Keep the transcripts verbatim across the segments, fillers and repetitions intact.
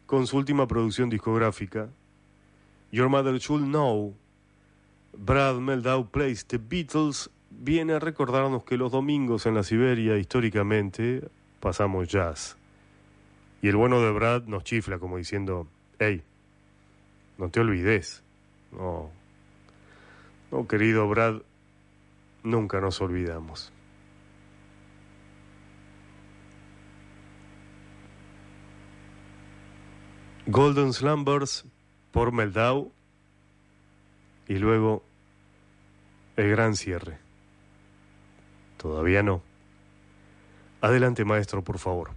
con su última producción discográfica, Your Mother Should Know. Brad Mehldau Plays The Beatles viene a recordarnos que los domingos en la Siberia, históricamente, pasamos jazz. Y el bueno de Brad nos chifla como diciendo, hey, no te olvides. No, no, querido Brad, nunca nos olvidamos. Golden Slumbers por Mehldau y luego el gran cierre. Todavía no. Adelante, maestro, por favor.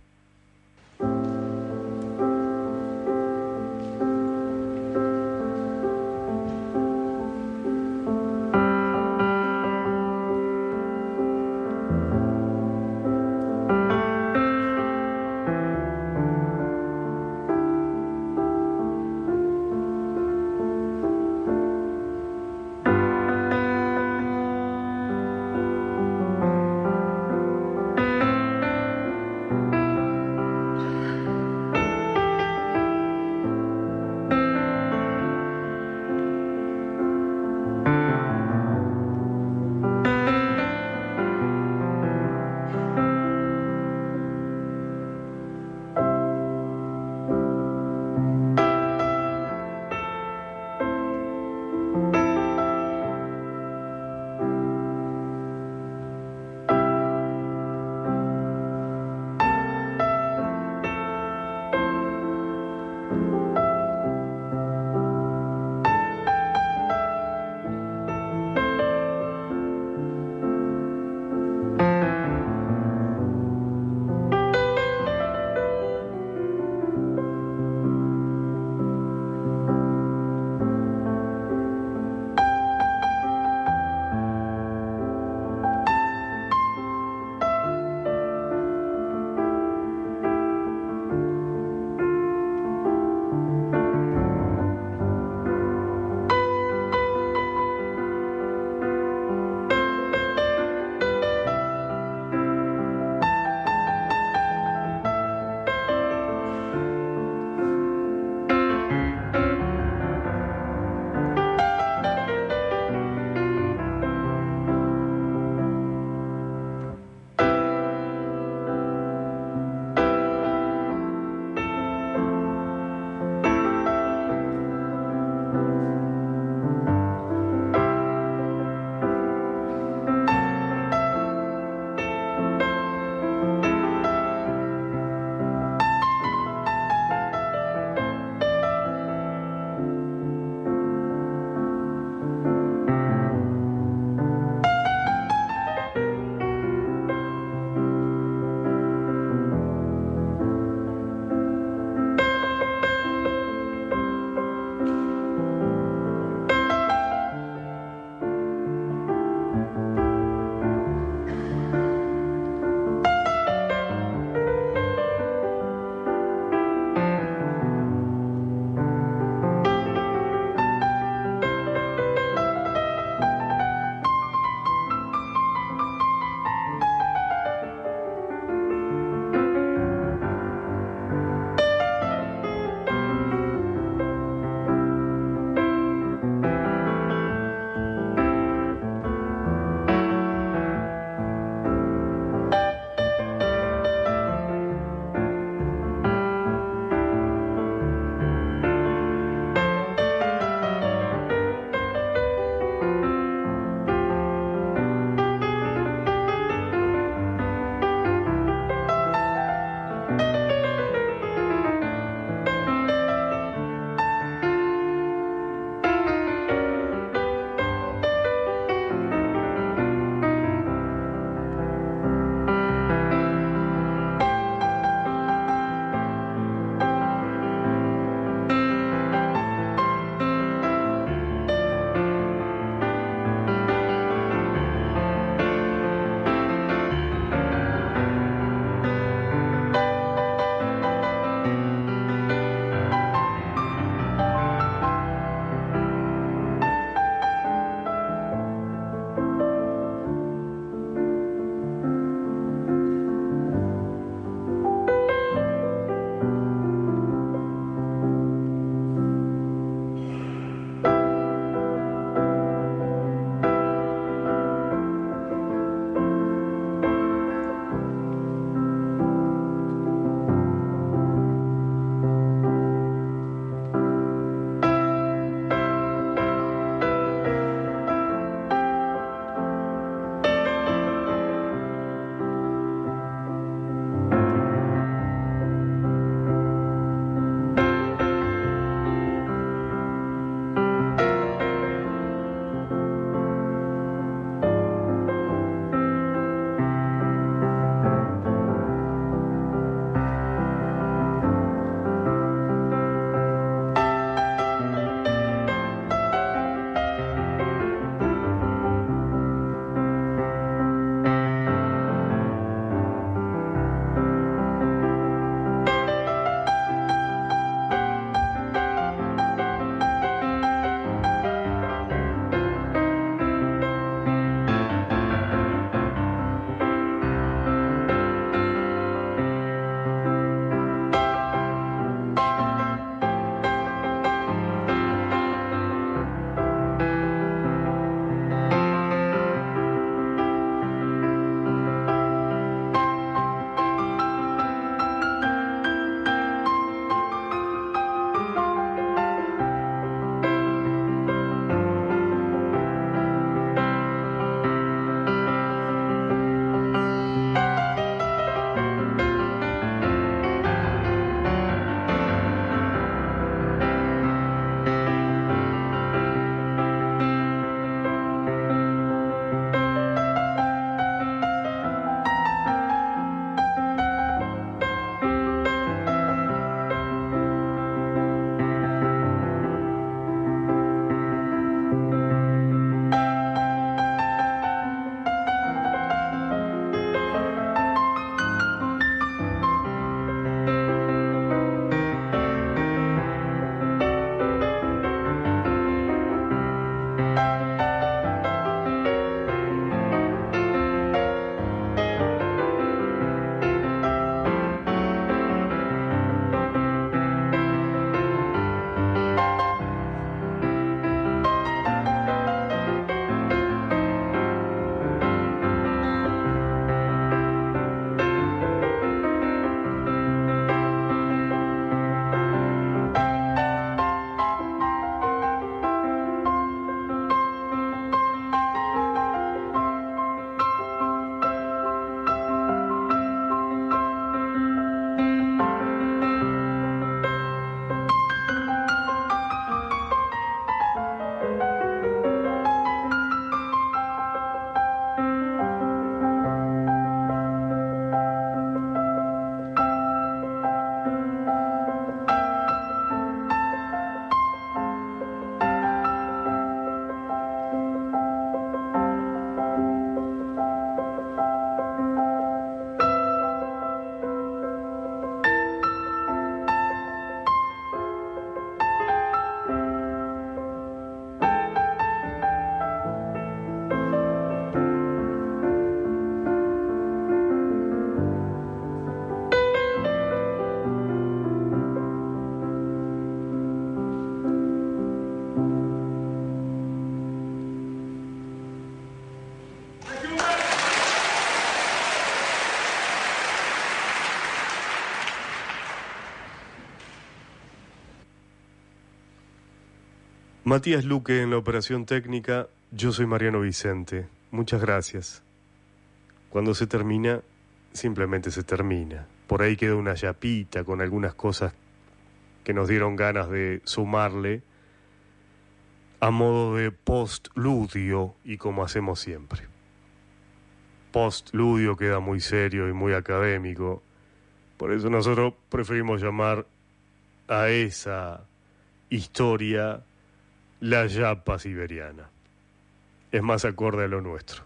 Matías Luque en la operación técnica, yo soy Mariano Vicente. Muchas gracias. Cuando se termina, simplemente se termina. Por ahí queda una yapita con algunas cosas que nos dieron ganas de sumarle a modo de postludio y como hacemos siempre. Postludio queda muy serio y muy académico, por eso nosotros preferimos llamar a esa historia la yapa siberiana. Es más acorde a lo nuestro.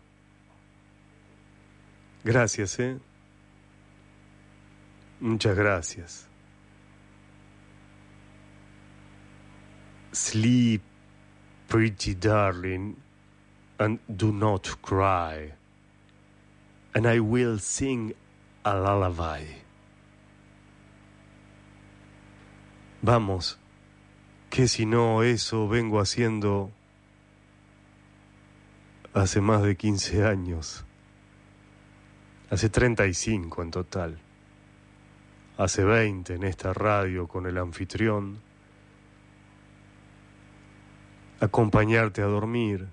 Gracias, ¿eh? Muchas gracias. Sleep, pretty darling, and do not cry, and I will sing a lullaby. Vamos, que si no eso vengo haciendo hace más de quince años, hace treinta y cinco en total, hace veinte en esta radio con el anfitrión, acompañarte a dormir,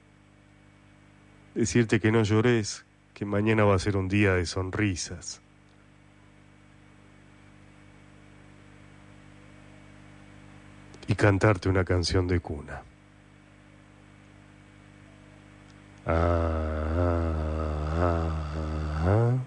decirte que no llores, que mañana va a ser un día de sonrisas. Y cantarte una canción de cuna. Ah, ah, ah, ah.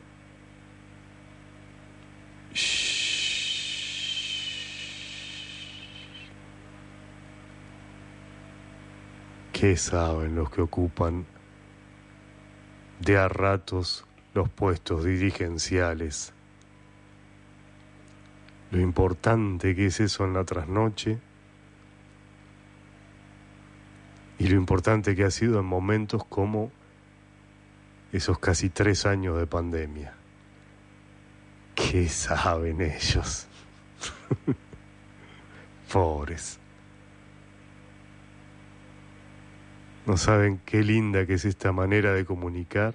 ¿Qué saben los que ocupan de a ratos los puestos dirigenciales? Lo importante que es eso en la trasnoche y lo importante que ha sido en momentos como esos casi tres años de pandemia. ¿Qué saben ellos? Pobres. No saben qué linda que es esta manera de comunicar,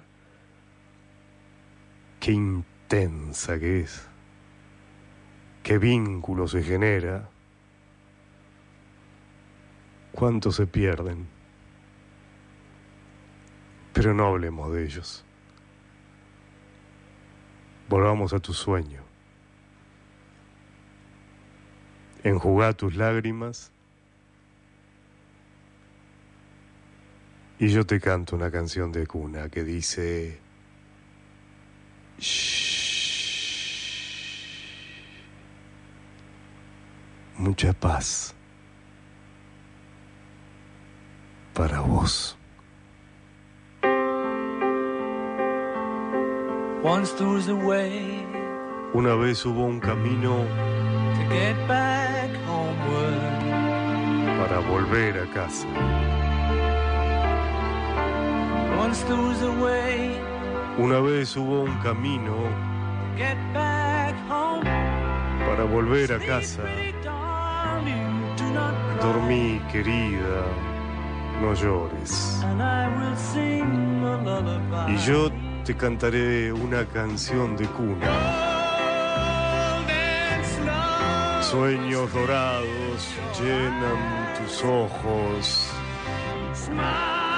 qué intensa que es, qué vínculo se genera, cuánto se pierden. Pero no hablemos de ellos. Volvamos a tu sueño. Enjugá tus lágrimas y yo te canto una canción de cuna que dice: shh, mucha paz para vos. Once there was a way Una vez hubo un camino to get back homeward. para volver a casa. Once there was a way Una vez hubo un camino to get back home. para volver a casa. Pretty darling, do not cry. Dormí, querida, no llores. And I will sing a lullaby. Y yo te cantaré una canción de cuna. Golden snow. Sueños dorados llenan tus ojos. Smiles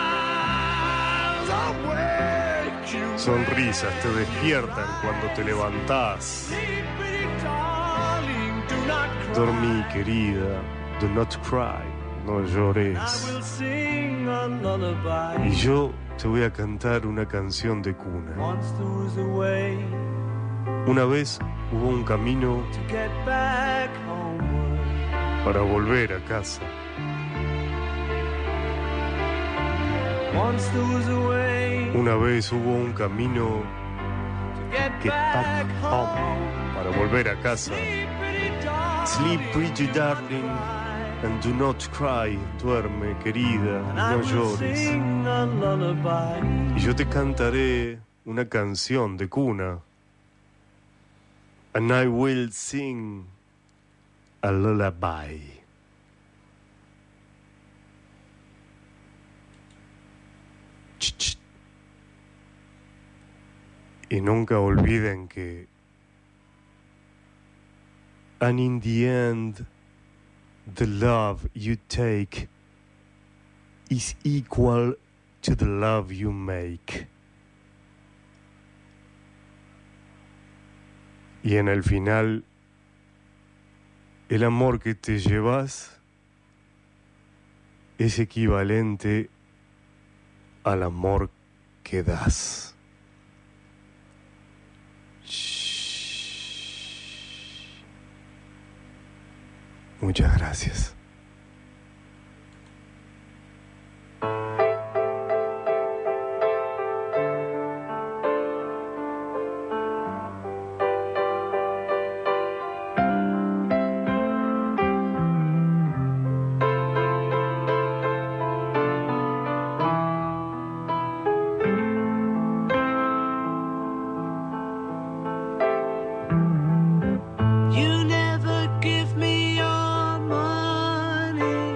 awake you. Sonrisas te despiertan cuando te levantás. Sleep, pretty darling, do not cry. Dormí, querida, do not cry, no I llores. will sing a lullaby. Y yo te voy a cantar una canción de cuna. Once there was a way Una vez hubo un camino to get back homeward. para volver a casa. Once there was a way Una vez hubo un camino to get Get back back home home. para volver a casa. Sleep, pretty darling, Sleep, pretty darling, and do not cry. Duerme, querida, and I no will llores. sing a lullaby. Y yo te cantaré una canción de cuna. And I will sing a lullaby. Ch, ch. Y nunca olviden que and in the end the love you take is equal to the love you make. Y en el final, el amor que te llevas es equivalente al amor que das. Shh. Muchas gracias. You never give me your money.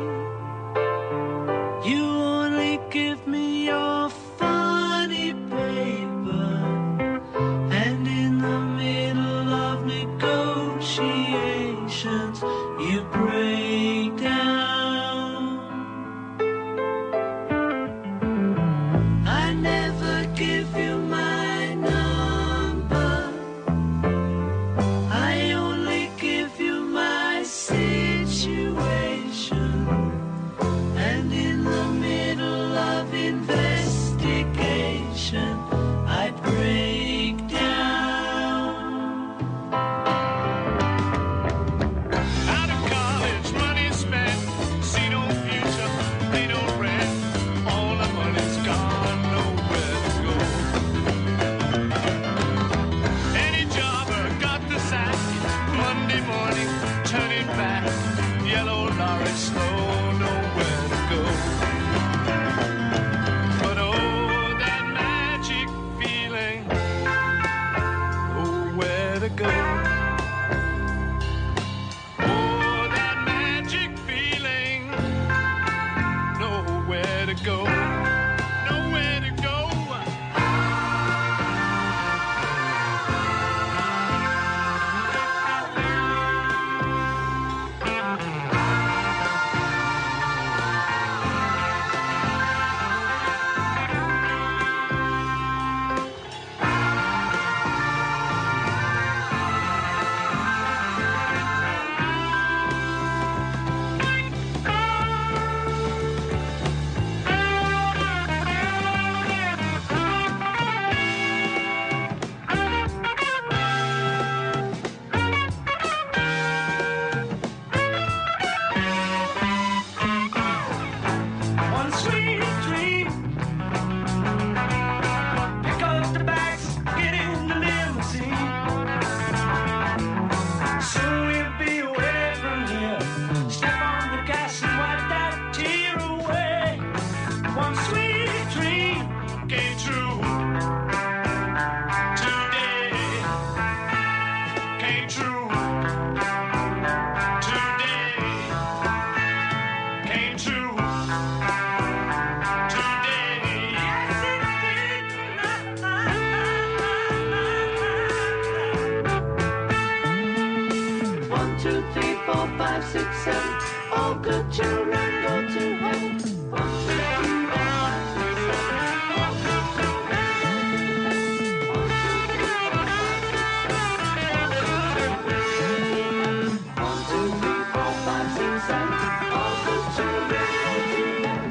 You only give me your funny paper. And in the middle of negotiations, you break down. I never give you my number. I only give you my situation. And in the middle of investigation, I break down. Out of college, money spent, see no future, pay no rent. All the money's gone, nowhere to go. Any jobber got the sack, Monday morning, turning back. Yellow lorry, slow, nowhere to go. But oh, that magic feeling, oh, where to go. Oh, that magic feeling. Nowhere to go. Nowhere to go. One sweet dream. Pick up the bags, get in the limousine. Soon we'll be away from here. Step on the gas and wipe that tear away. One sweet dream Came true. Today. Came true. Today. Came true. Today. Yes, it did. One, two, three, four, five, six, seven. All good children go to heaven. One, two, three, four, five, six, seven. All good children go to heaven. One, two, three, four, five, six, seven. One, two, three, four, five, six, seven. All good children go to heaven.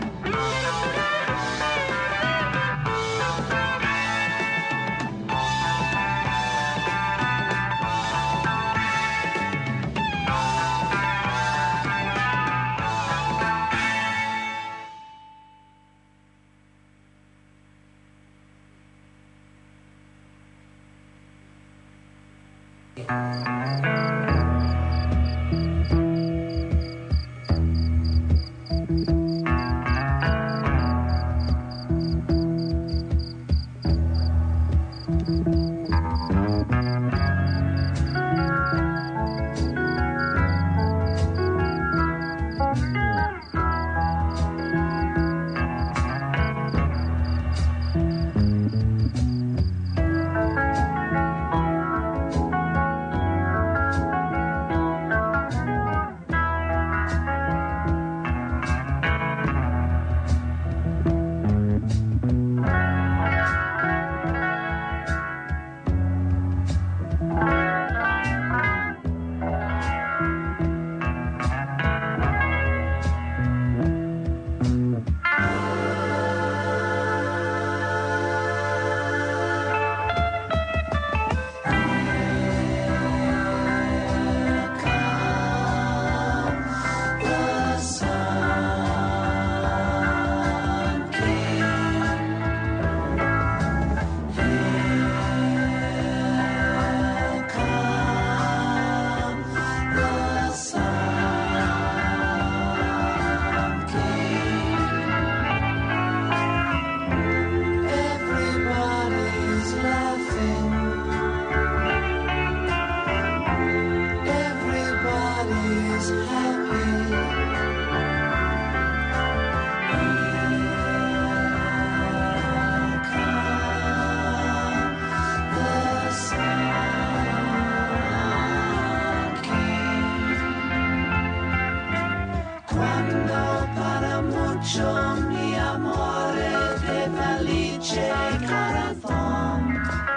mucho, mi amore, de felice corazón.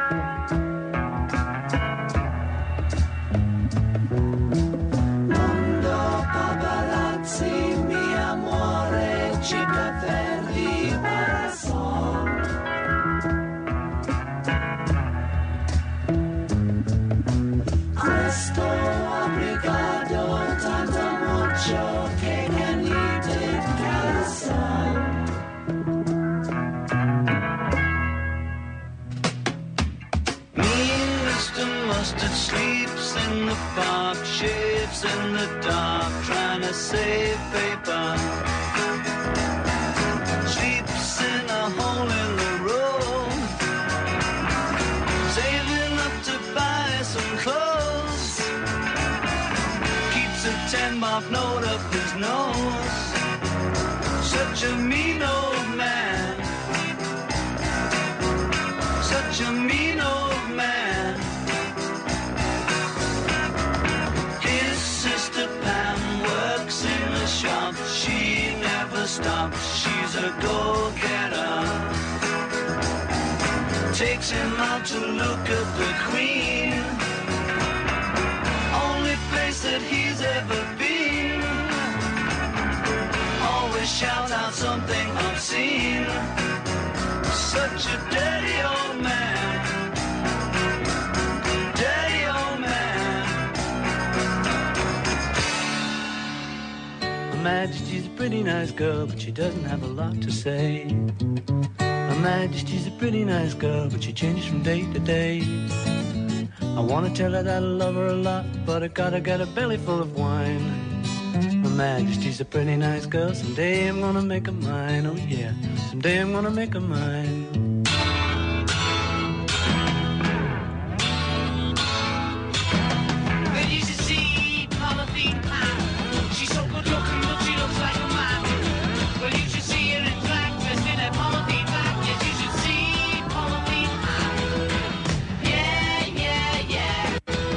Mundo paparazzi, mi amore, chica verdi parasol. Questo obrigado tanto mucho che canite carousel. Mister Mustard sleeps in the park, shaves in the dark, trying to save paper. Sleeps in a hole in the road, saving up to buy some clothes. Keeps a ten mark note up his nose. Such a mean old man. Such a mean old man. His sister Pam works in the shop. She never stops. She's a go-getter. Takes him out to look at the Queen. Only place that he's ever been. Always shout out something obscene. Such a dirty old man. Dirty old man. Her Majesty's a pretty nice girl, but she doesn't have a lot to say. Her Majesty's a pretty nice girl, but she changes from day to day. I wanna tell her that I love her a lot, but I gotta get a belly full of wine. Her Majesty's a pretty nice girl, someday I'm gonna make her mine, oh yeah, someday I'm gonna make her mine. Well, you should see Polythene Clown. She's so good looking, but she looks like a man. Well, you should see her in black, dressed in a polythene bag. Yes, you should see Polythene Clown. Yeah, yeah, yeah.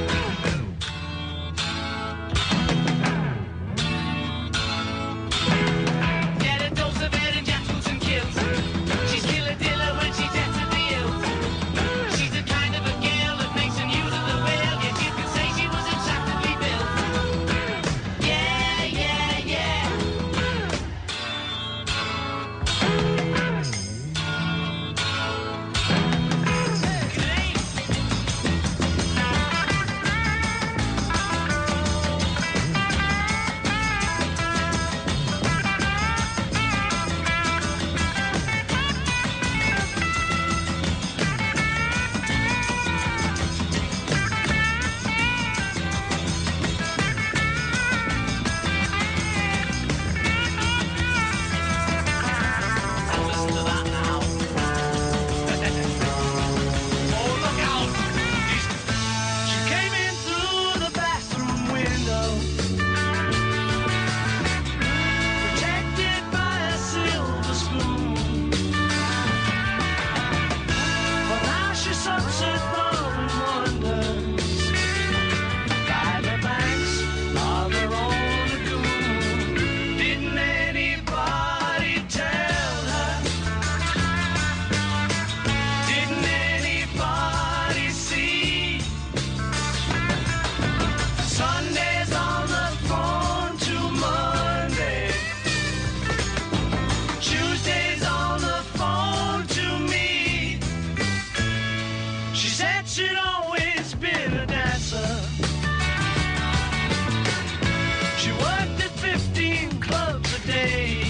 Get a dose of it and jackals and kills. She's killer diller when she's at the hills. She's the kind of a girl that makes an use of the whale. Yes, you could say she was attractively built. Yeah, yeah, yeah. Listen to that now. Oh, look out! She came in through the bathroom window, protected by a silver spoon. But now she sucks her thumb and wonders by the banks of her own lagoon. Didn't anybody tell her? Didn't anybody see? Sunday's on the phone to Monday. Tuesday's on the phone to me. She said she'd always been a dancer. She worked at fifteen clubs a day.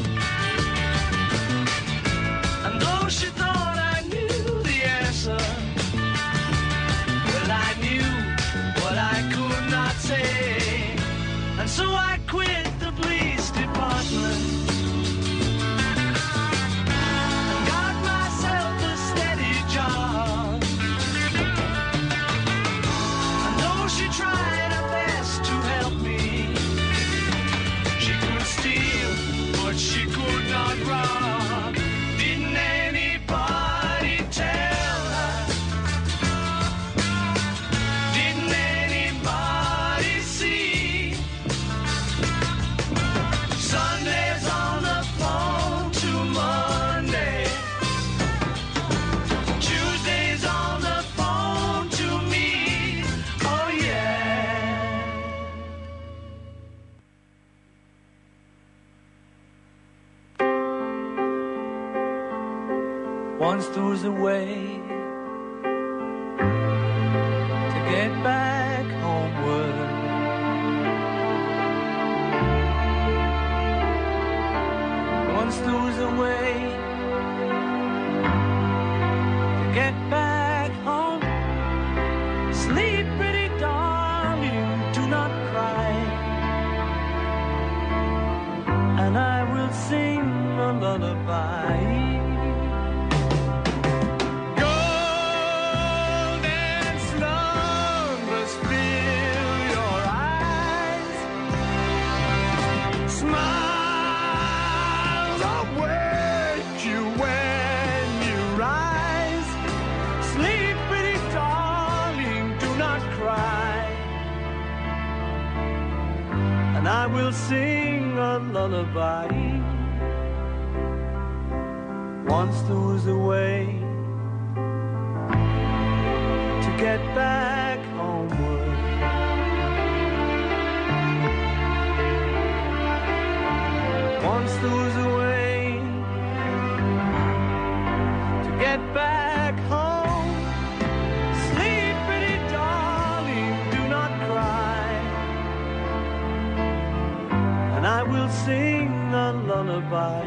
And though she thought I knew the answer, well, I knew what I could not say. And so I quit the police department and got myself a steady job. And though she tried her best to help me, she could steal, but she could not rob. Didn't anybody tell her? Didn't anybody see? Sunday's on Once there was a way to get back homeward. Once there was a way to get back home. Sleep, pretty darling, do not cry, and I will sing a lullaby. I will sing a lullaby. Once there was a way to get back homeward. Once there was a way to get back home. Sleep, pretty darling, do not cry, and I will sing a lullaby.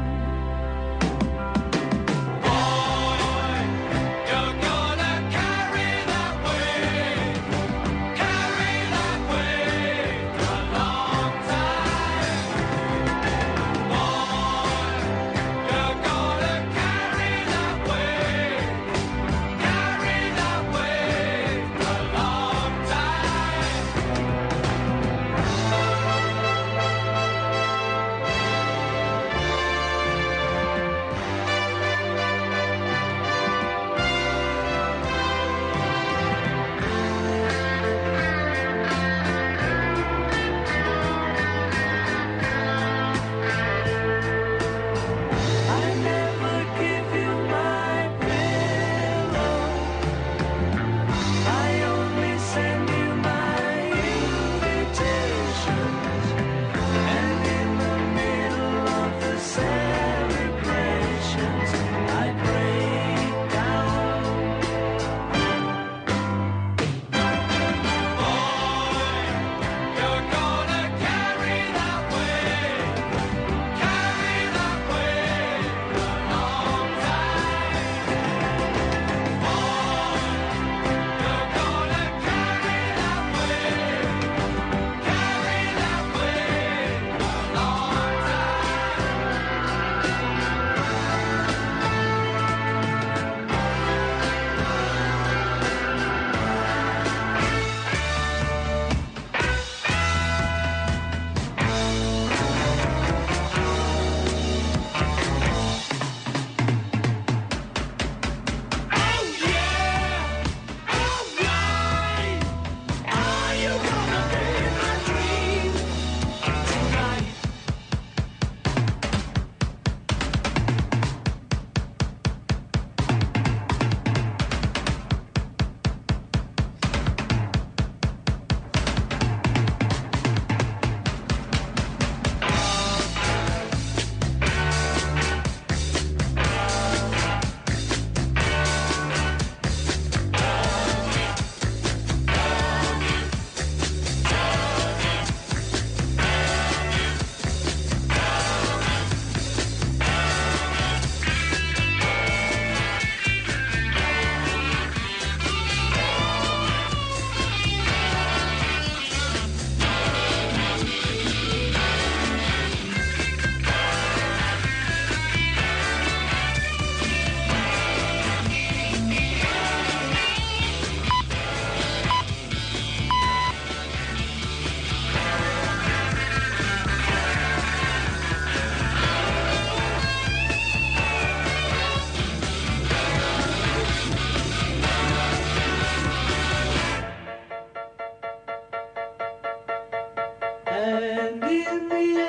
And in the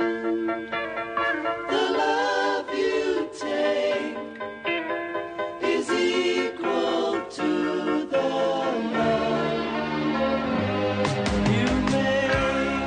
end, the love you take is equal to the love you make.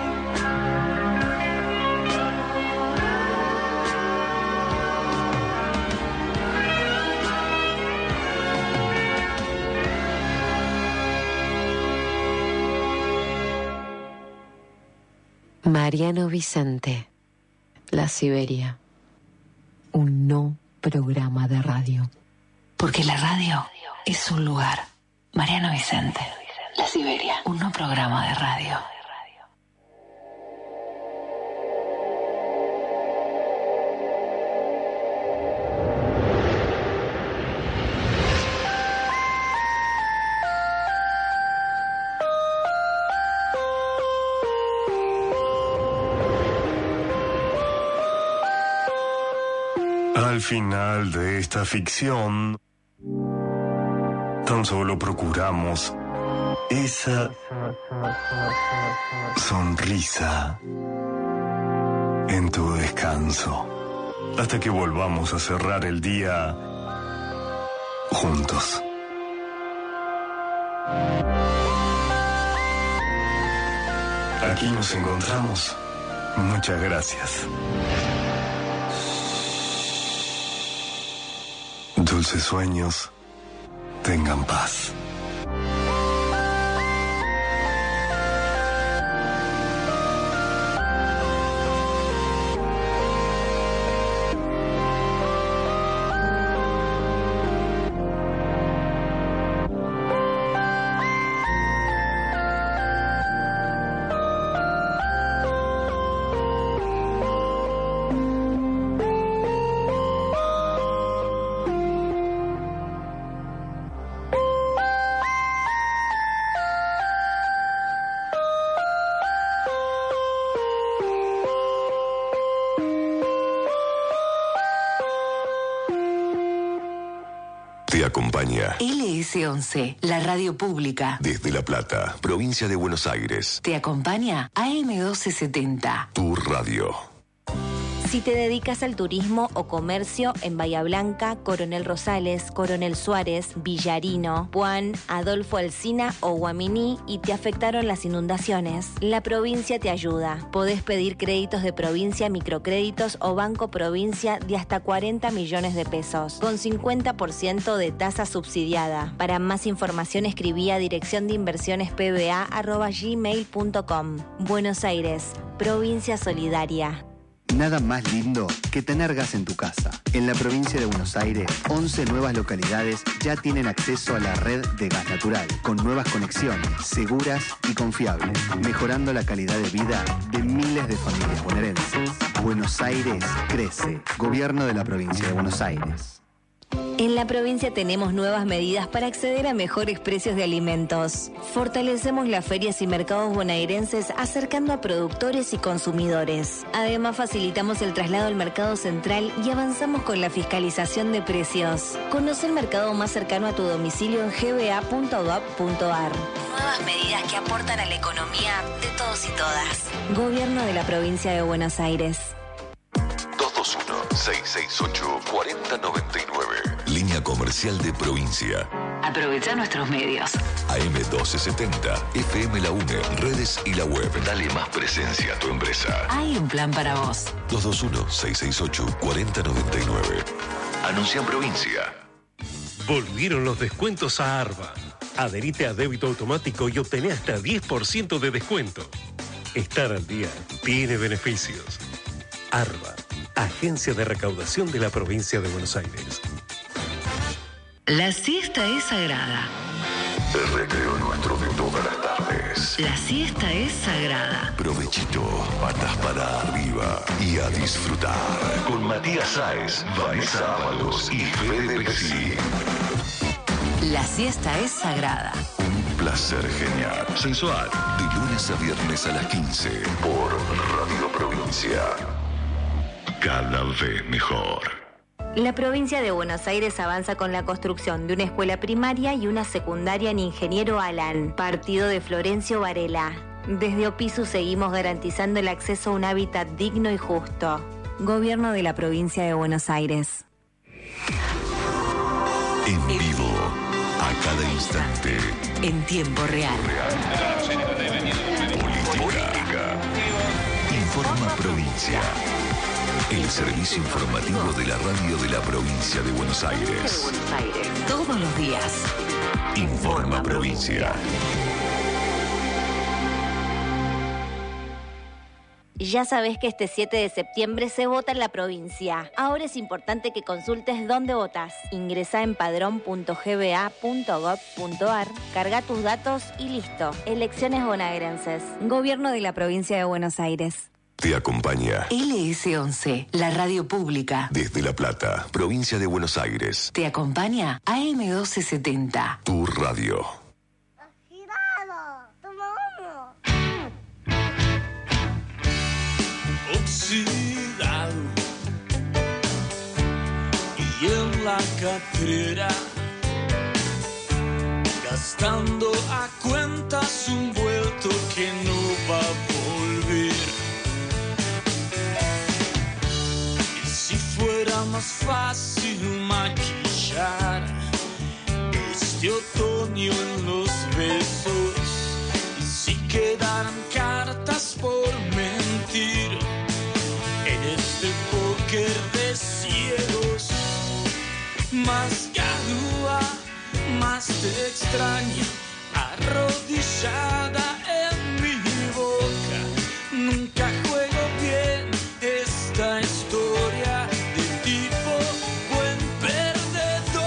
Mariano Vicente, La Siberia. Un no programa de radio. Porque la radio es un lugar. Mariano Vicente, La Siberia. Un no programa de radio. Al final de esta ficción, tan solo procuramos esa sonrisa en tu descanso, hasta que volvamos a cerrar el día juntos. Aquí nos encontramos. Muchas gracias. Dulces sueños, tengan paz. Te acompaña L S once, la radio pública. desde La Plata, provincia de Buenos Aires. Te acompaña A M doce setenta. Tu radio. Si te dedicas al turismo o comercio en Bahía Blanca, Coronel Rosales, Coronel Suárez, Villarino, Puan, Adolfo Alsina o Guaminí y te afectaron las inundaciones, la provincia te ayuda. Podés pedir créditos de provincia, microcréditos o Banco Provincia de hasta cuarenta millones de pesos, con cincuenta por ciento de tasa subsidiada. Para más información escribí a dirección de inversiones p b a arroba gmail punto com. Buenos Aires, provincia solidaria. Nada más lindo que tener gas en tu casa. En la provincia de Buenos Aires, once nuevas localidades ya tienen acceso a la red de gas natural, con nuevas conexiones, seguras y confiables, mejorando la calidad de vida de miles de familias bonaerenses. Buenos Aires crece. Gobierno de la provincia de Buenos Aires. En la provincia tenemos nuevas medidas para acceder a mejores precios de alimentos. Fortalecemos las ferias y mercados bonaerenses acercando a productores y consumidores. Además, facilitamos el traslado al mercado central y avanzamos con la fiscalización de precios. Conoce el mercado más cercano a tu domicilio en g b a punto gov punto a r. Nuevas medidas que aportan a la economía de todos y todas. Gobierno de la provincia de Buenos Aires. dos dos uno, seis seis ocho, cuatro cero nueve nueve. Línea comercial de provincia. Aprovecha nuestros medios. A M doce setenta, F M La UNE, redes y la web. Dale más presencia a tu empresa. Hay un plan para vos. dos dos uno, seis seis ocho, cuatro cero nueve nueve. Anuncia en provincia. Volvieron los descuentos a Arba. Adherite a débito automático y obtené hasta diez por ciento de descuento. Estar al día tiene beneficios. Arba, Agencia de Recaudación de la Provincia de Buenos Aires. La siesta es sagrada. El recreo nuestro de todas las tardes. La siesta es sagrada. Provechito, patas para arriba y a disfrutar. Con Matías Sáez, Vanessa Ábalos y Fede Pesci. La siesta es sagrada. Un placer genial. Sensual. De lunes a viernes a las quince por Radio Provincia. Cada vez mejor. La provincia de Buenos Aires avanza con la construcción de una escuela primaria y una secundaria en Ingeniero Alán, partido de Florencio Varela. Desde Opisu seguimos garantizando el acceso a un hábitat digno y justo. Gobierno de la provincia de Buenos Aires. En vivo, a cada instante. En tiempo real. Política. Informa Provincia. El servicio informativo de la radio de la provincia de Buenos Aires. Todos los días. Informa Provincia. Ya sabés que este siete de septiembre se vota en la provincia. Ahora es importante que consultes dónde votás. Ingresá en padrón punto g b a punto gov punto a r, carga tus datos y listo. Elecciones bonaerenses. Gobierno de la provincia de Buenos Aires. Te acompaña L S once, la radio pública. desde La Plata, provincia de Buenos Aires. Te acompaña A M doce setenta. Tu radio. Oxidado y en la catrera, gastando a cuentas un vuelto que no va a volver. Y si fuera más fácil maquillar este otoño en los besos, y si quedaran cartas por mentir en este póker de ciegos, más que duda, más te extraño, arrodillada en mi boca. Nunca juego bien esta historia de tipo buen perdedor.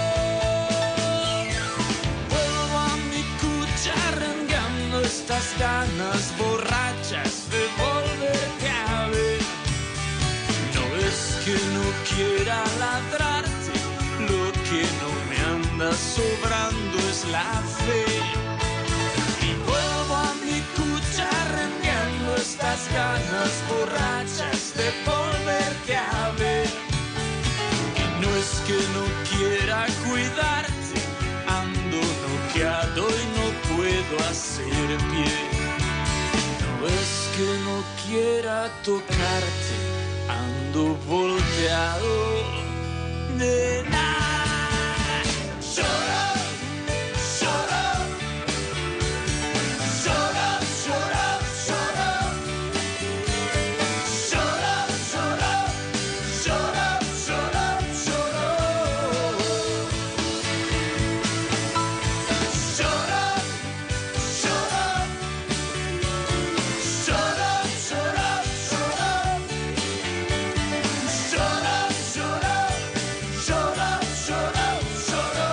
Vuelvo a mi cucha arrengando estas ganas borrachas de volverte a ver. No es que no quiera ladrarte, lo que no me anda sobrando es la fe. Y vuelvo a mi cucha rengueando estas ganas borrachas de volverte a ver. Y no es que no quiera cuidarte, ando noqueado y no puedo hacer pie. No es que no quiera tocarte, ando volteado de nada. Lloro, lloro, lloro, lloro, lloro, lloro, lloro, lloro, lloro, lloro, lloro, lloro, lloro, lloro, lloro. Llora, llora, llora, llora, llora.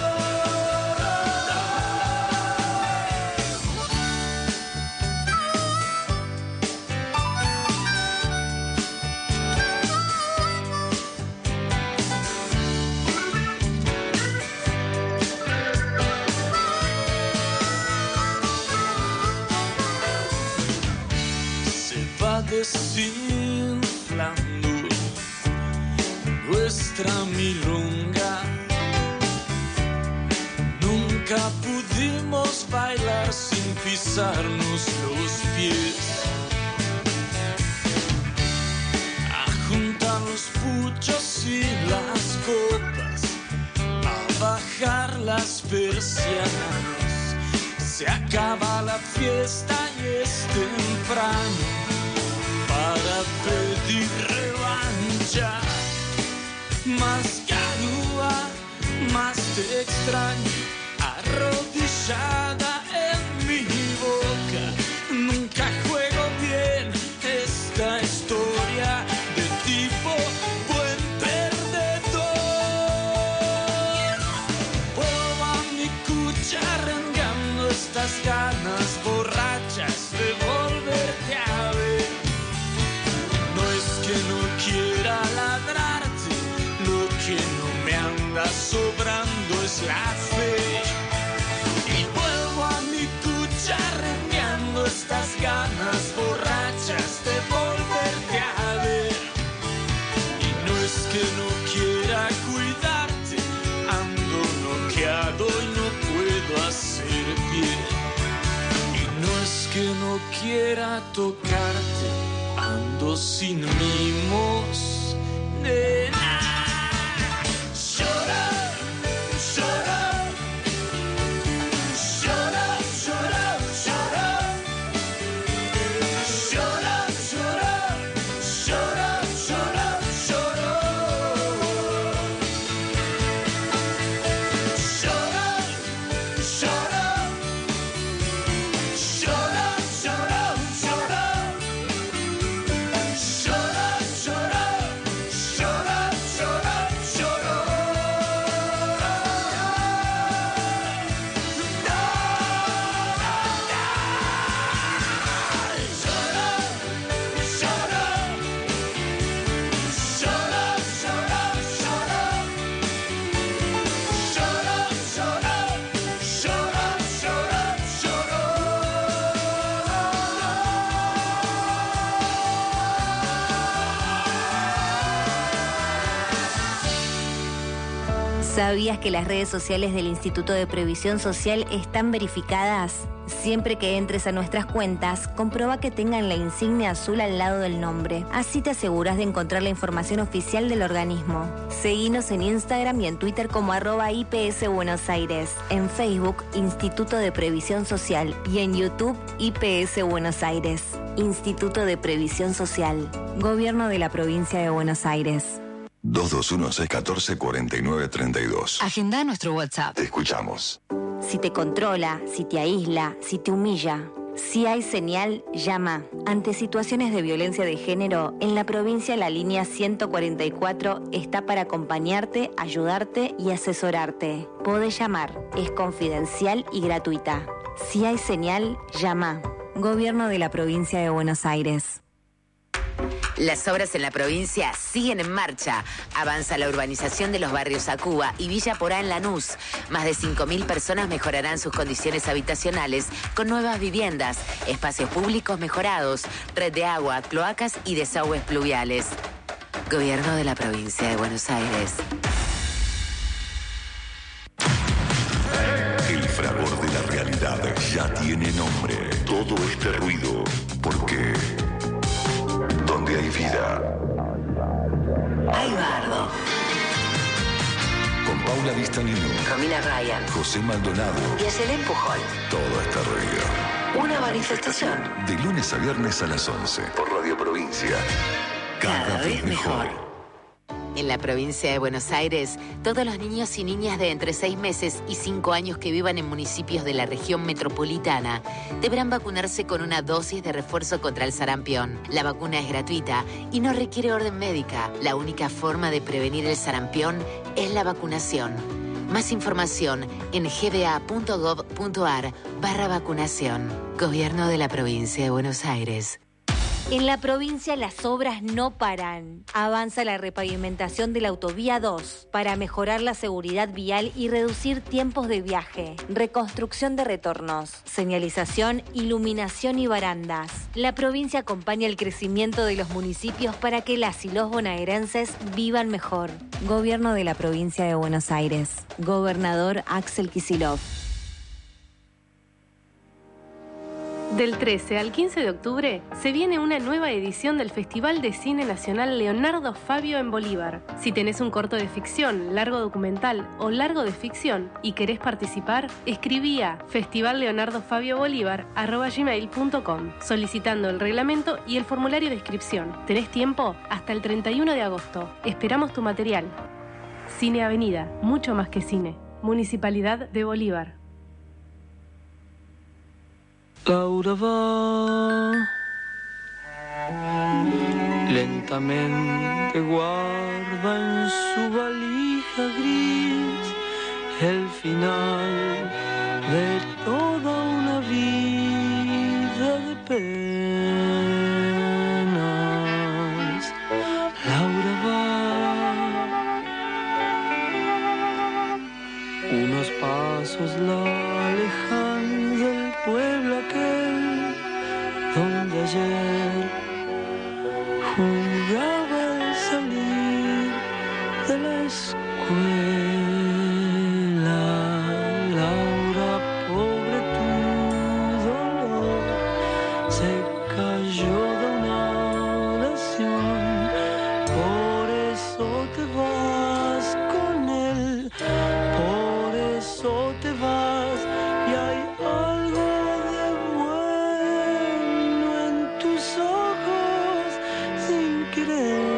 Se va desinflando nuestra milonga. Nunca pudimos bailar sin pisarnos los pies. A juntar los puchos y las copas, a bajar las persianas. Se acaba la fiesta y es temprano para pedir revancha. Más que duda, más te extraño, arrodillada en mi boca. Nunca juego bien esta historia de tipo buen perdedor. Vuelvo a mi cucha arrengando estas ganas borrachas de volverte a ver. No es que no quiera ladrarte, lo que no me anda sobrando es la fe. Y vuelvo a mi cucha rengueando estas ganas borrachas de volverte a ver. Y no es que no quiera cuidarte, ando noqueado y no puedo hacer pie. Y no es que no quiera tocarte, ando sin mimos de nada. Llora, llora, llora, llora, llora, llora, llora, llora, llora, llora. Llora, llora, llora, llora, llora. ¿Sabías que las redes sociales del Instituto de Previsión Social están verificadas? Siempre que entres a nuestras cuentas, comprueba que tengan la insignia azul al lado del nombre. Así te aseguras de encontrar la información oficial del organismo. Seguinos en Instagram y en Twitter como arroba I P S Buenos Aires, en Facebook Instituto de Previsión Social y en YouTube I P S Buenos Aires. Instituto de Previsión Social, Gobierno de la Provincia de Buenos Aires. dos dos uno, seis uno cuatro, cuatro nueve tres dos. Agenda nuestro WhatsApp. Te escuchamos. Si te controla, si te aísla, si te humilla, si hay señal, llama. Ante situaciones de violencia de género, en la provincia la línea ciento cuarenta y cuatro está para acompañarte, ayudarte y asesorarte. Podés llamar, es confidencial y gratuita. Si hay señal, llama. Gobierno de la Provincia de Buenos Aires. Las obras en la provincia siguen en marcha. Avanza la urbanización de los barrios Acuba y Villa Porá en Lanús. Más de cinco mil personas mejorarán sus condiciones habitacionales con nuevas viviendas, espacios públicos mejorados, red de agua, cloacas y desagües pluviales. Gobierno de la Provincia de Buenos Aires. El fragor de la realidad ya tiene nombre. Todo este ruido, porque donde hay vida, hay bardo. Con Paula Vistanino, Romina Ryan, José Maldonado y Ayelen Pujol. Todo este ruido. Una manifestación. De lunes a viernes a las once. Por Radio Provincia. Cada, Cada vez mejor. mejor. En la provincia de Buenos Aires, todos los niños y niñas de entre seis meses y cinco años que vivan en municipios de la región metropolitana deberán vacunarse con una dosis de refuerzo contra el sarampión. La vacuna es gratuita y no requiere orden médica. La única forma de prevenir el sarampión es la vacunación. Más información en gba.gov.ar barra vacunación. Gobierno de la provincia de Buenos Aires. En la provincia las obras no paran. Avanza la repavimentación de la autovía dos para mejorar la seguridad vial y reducir tiempos de viaje. Reconstrucción de retornos, señalización, iluminación y barandas. La provincia acompaña el crecimiento de los municipios para que las y los bonaerenses vivan mejor. Gobierno de la Provincia de Buenos Aires. Gobernador Axel Kicillof. Del trece al quince de octubre se viene una nueva edición del Festival de Cine Nacional Leonardo Fabio en Bolívar. Si tenés un corto de ficción, largo documental o largo de ficción y querés participar, escribí a festival leonardo fabio bolívar arroba gmail punto com solicitando el reglamento y el formulario de inscripción. Tenés tiempo hasta el treinta y uno de agosto. Esperamos tu material. Cine Avenida, mucho más que cine. Municipalidad de Bolívar. Laura va, lentamente guarda en su valija gris el final de toda una vida de penas. Laura va, unos pasos la alejan del pueblo aquel donde ayer jugaba el salir de la escuela. Laura, pobre tu dolor, se cayó de una oración, por eso te vas con él, por eso te vas y hay algo de bueno en tus ojos sin querer.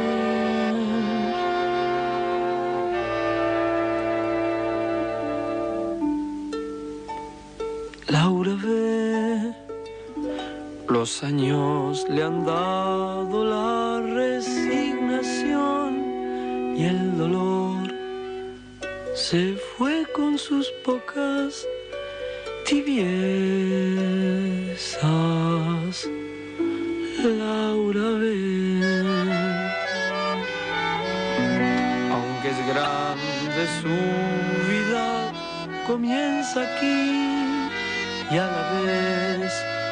Laura ve, los años le han dado la resignación y el dolor se fue con sus pocas tibiezas. Laura ve, aunque es grande su vida, comienza aquí y a la vez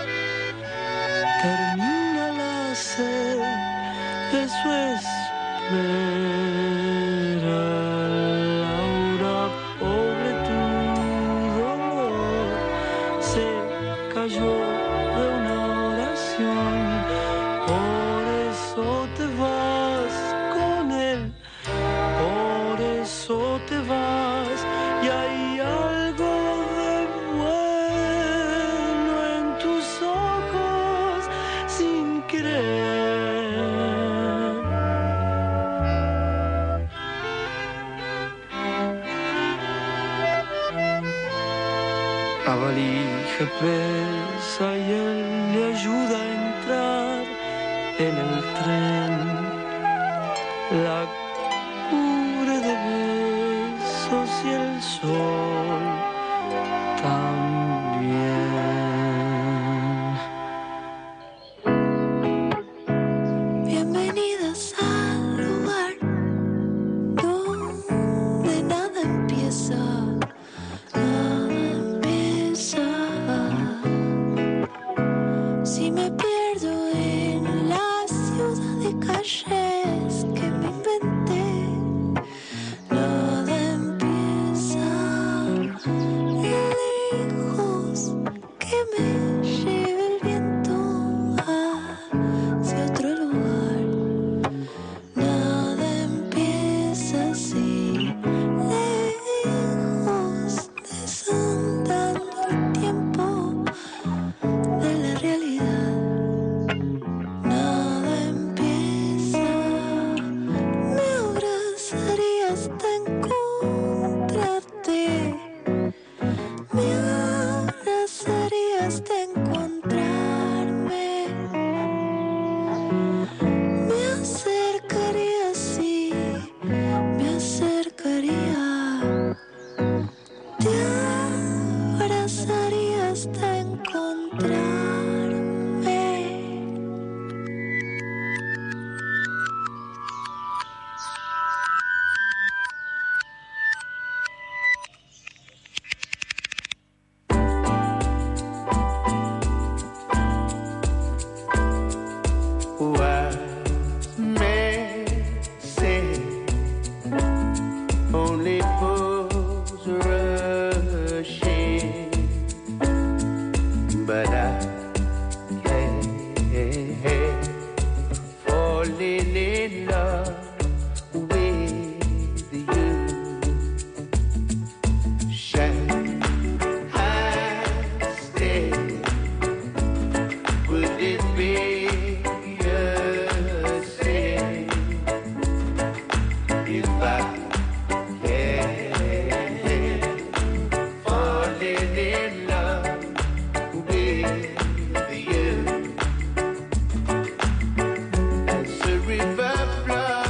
termina la sed de su espera. Laura La valija pesa y él le ayuda a entrar en el tren. La cubre de besos y el sol también. Bienvenidas al lugar donde nada empieza, nada empieza. Si me pierdo en la ciudad de calles que me inventé, nada empieza. Lejos que me lleve el viento hacia otro lugar. Nada empieza así, lejos, desandando el tiempo de la realidad. Nada empieza, me abrazaría hasta encontrarte, me abrazaría hasta encontrarme, me acercaría así, me acercaría, te abrazaría hasta encontrarme. Wise men say only fools rush in, but I can't help falling in love with you. Shanghai stay, would it be a sin if I can't falling in love with you? As the river flows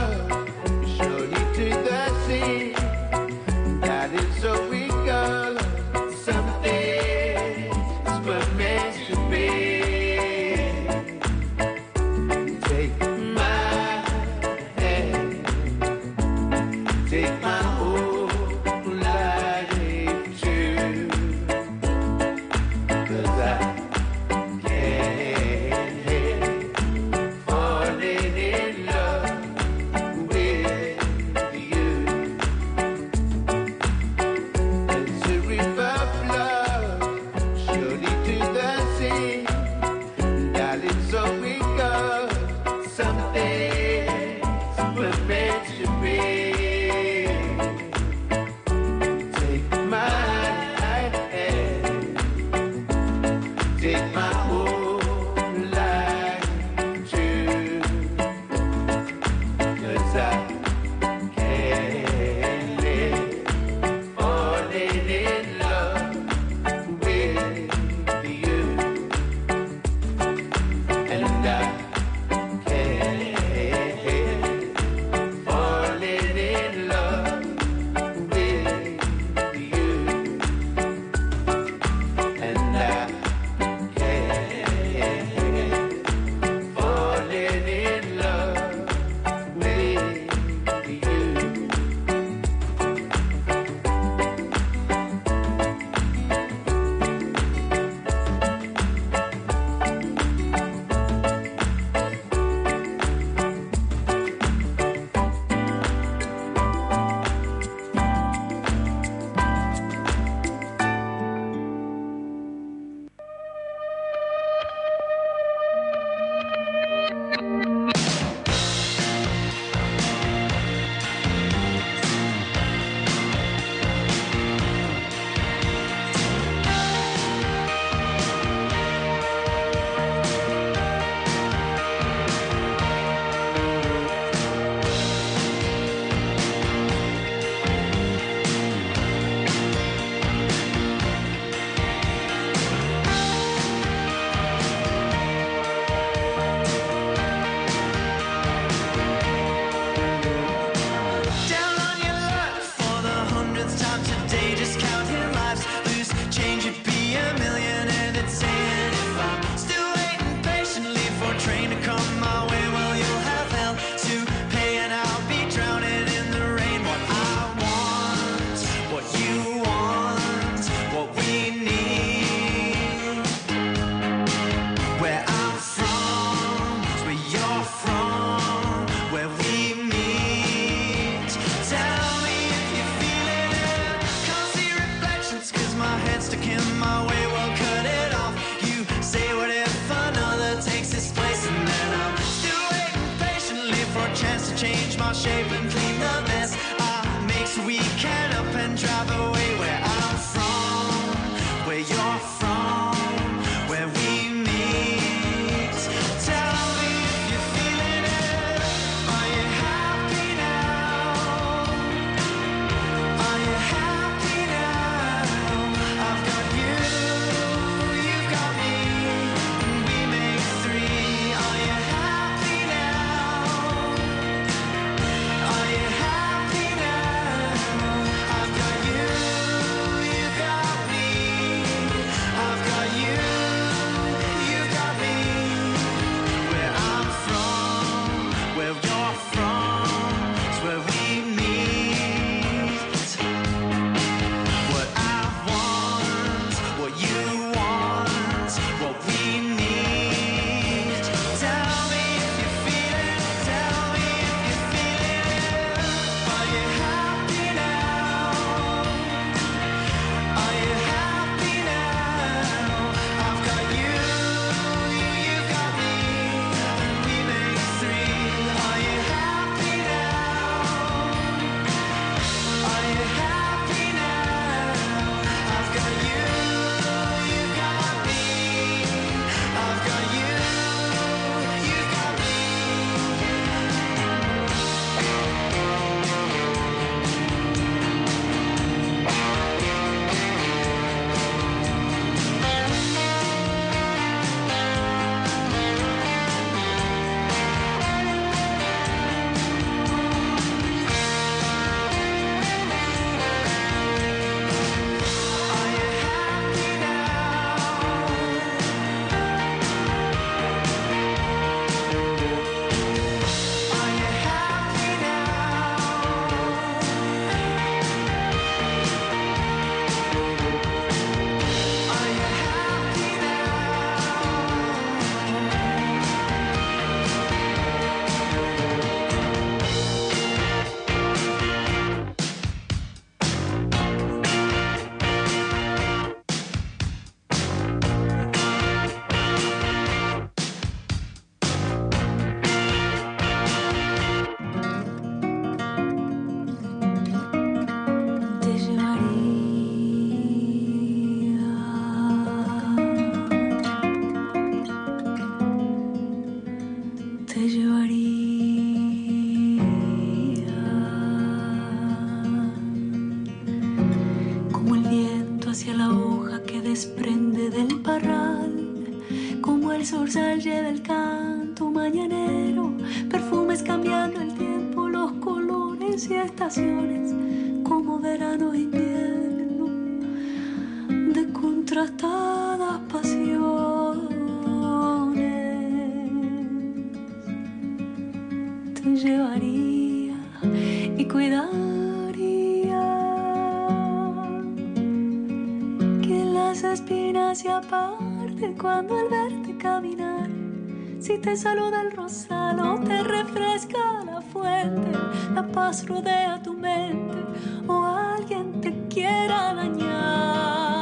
chance to change my shape and clean the mess I make, so we can up and drive away. Where I'm from, where you're from, where we meet. Tell me if you're feeling it. Are you happy now? Are you happy now? I've got you, you've got me, and we make three. Are you happy now? Are you happy now? I've got you, you've got me. I've got you, you've got me. Where I'm from, where you're from, is where we meet. What I want, what you want, what we need. Tell me if you feel it, tell me if you feel it. Are you happy now? Are you happy now? I've got you, you, you've got me, and we make three. Are you happy now? Are you happy now? I've got you, you've got me. I've got you, you've got me. Are you happy now? Are you happy now? Are you happy Te llevaría, te llevaría como el viento hacia la hoja que desprende del parral, como el zorzal lleva el canto mañanero, perfumes cambiando el tiempo, los colores y estaciones, como verano e invierno, de contrastadas pasiones. Te llevaría y cuidaría que las espinas se aparten cuando al verte caminar. Si te saluda el rosal o te refresca la fuente, la paz rodea tu mente o alguien te quiera dañar.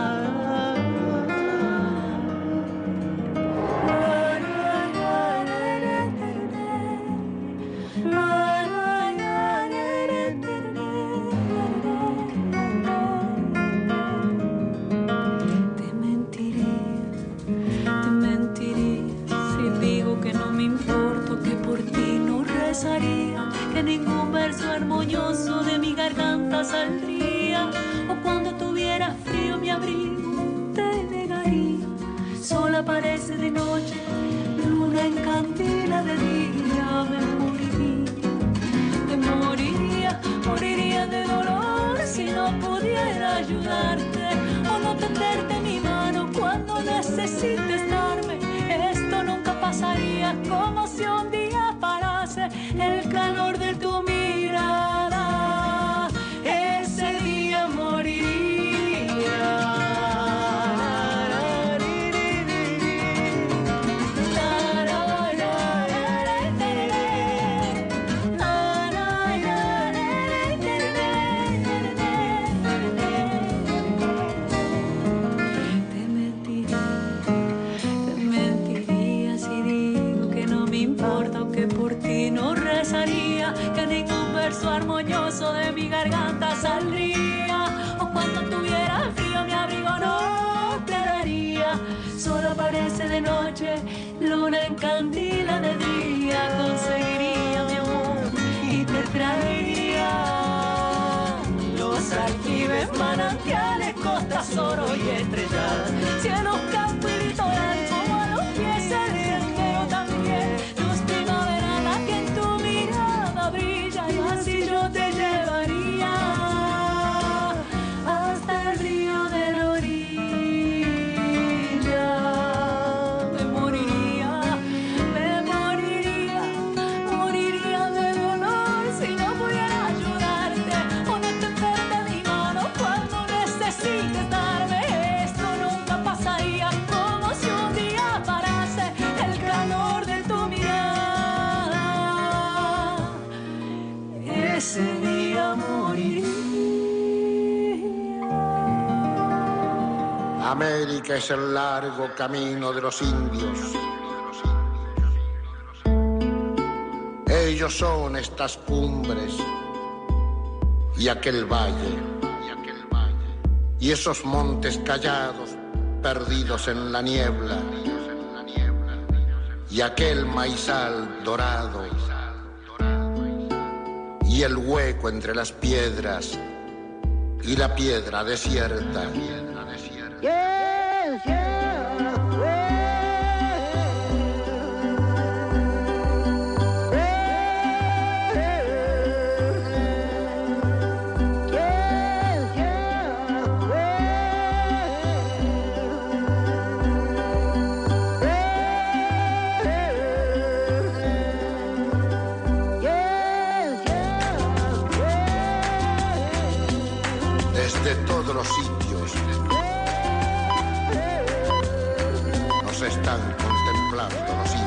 Te mentiría, te mentiría si digo que no me importo, que por ti no rezaría, que ningún verso armonioso de mi garganta saldría, o cuando tuviera frío mi abrigo te negaría. Sola parece de noche, luna encandila de día, me moriría, te moriría, moriría de dolor si no pudiera ayudarte o no tenderte mi mano cuando necesites darme. Esto nunca pasaría como si un día parase el calor de tu mirada. Ese día moriría. La, la, la, la, la, la, la. sexo armonioso de mi garganta saldría. O cuando tuviera frío mi abrigo no te daría. Solo aparece de noche, luna encandila de día. Conseguiría mi amor y te traería los aljibes, manantiales, costas, oro y estrellas, cielos, campo y litoral, como a los pies el día entero también. Luz primaverana que en tu mirada brilla y así yo te llevaría hasta el río de la orilla. Me moriría, me moriría, moriría de dolor si no pudiera ayudarte o no tenderte mi mano cuando necesites darme. Esto nunca pasaría, como si un día parase el calor de tu mirada. Ese día moriría. América es el largo camino de los indios. Ellos son estas cumbres y aquel valle y esos montes callados perdidos en la niebla y aquel maizal dorado y el hueco entre las piedras y la piedra desierta. Yes, yeah, Desde todos los sitios nos están contemplando los indios.